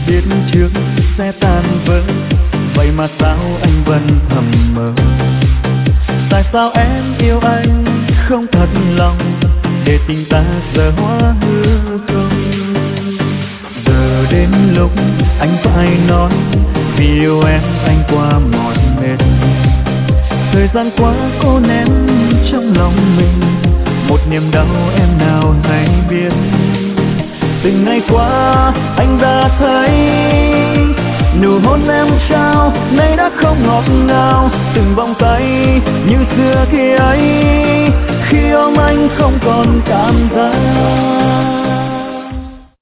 biết trước sẽ tan vỡ, vậy mà sao anh vẫn thầm mơ. Tại sao em yêu anh không thật lòng, để tình ta giờ hóa hư không. Giờ đến lúc anh phải nói, vì yêu em anh qua mỏi mệt. Thời gian quá cố nén trong lòng mình, một niềm đau em nào hay biết. Từng ngày qua anh đã thấy nụ hôn em trao nay đã không ngọt ngào. Từng vòng tay như xưa khi ấy, khi ôm anh không còn cảm giác.